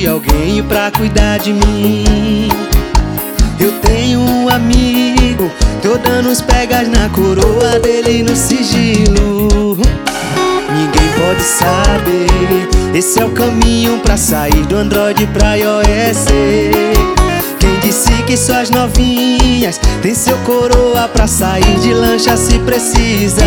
alguém pra cuidar de mim. Eu tenho um amigo, tô dando uns pegas na coroa dele no sigilo. Ninguém pode saber, esse é o caminho pra sair do Android pra iOS. Quem disse que só as novinhas tem seu coroa pra sair de lancha se precisa?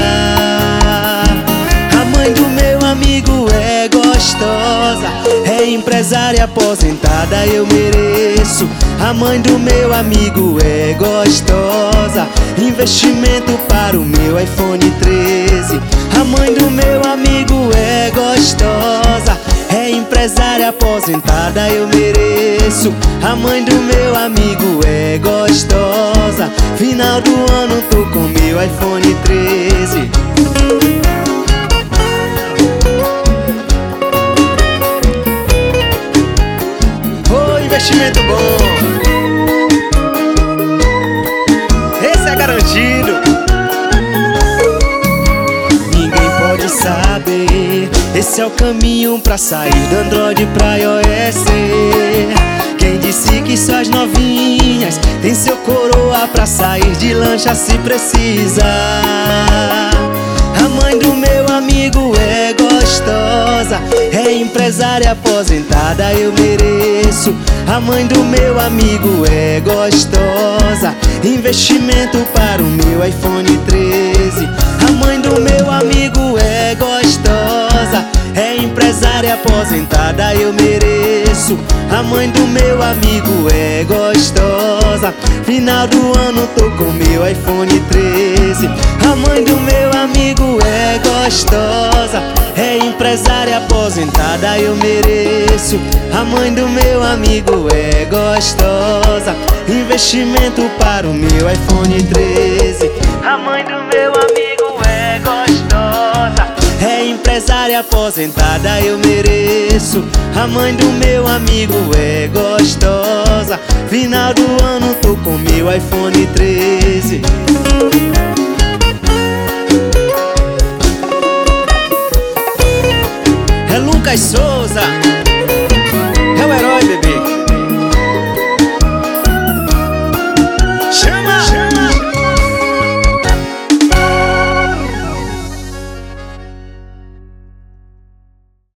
A mãe do meu amigo é gostosa, é empresária aposentada, eu mereço. A mãe do meu amigo é gostosa, investimento para o meu iPhone 13. A mãe do meu amigo é gostosa, é empresária aposentada, eu mereço. A mãe do meu amigo é gostosa, final do ano tô com meu iPhone 13. Investimento bom, esse é garantido. Ninguém pode saber, esse é o caminho pra sair do Android pra iOS. Quem disse que só as novinhas tem seu coroa pra sair de lancha se precisa? A mãe do meu amigo é gostosa, é empresária aposentada, eu mereço. A mãe do meu amigo é gostosa, investimento para o meu iPhone 13. A mãe do meu amigo é gostosa, é empresária aposentada, eu mereço. A mãe do meu amigo é gostosa, final do ano tô com meu iPhone 13. A mãe do meu amigo é gostosa, é empresária aposentada, eu mereço. A mãe do meu amigo é gostosa, investimento para o meu iPhone 13. A mãe do meu amigo é gostosa, é empresária aposentada, eu mereço. A mãe do meu amigo é gostosa, final do ano tô com meu iPhone 13. É Lucas Souza.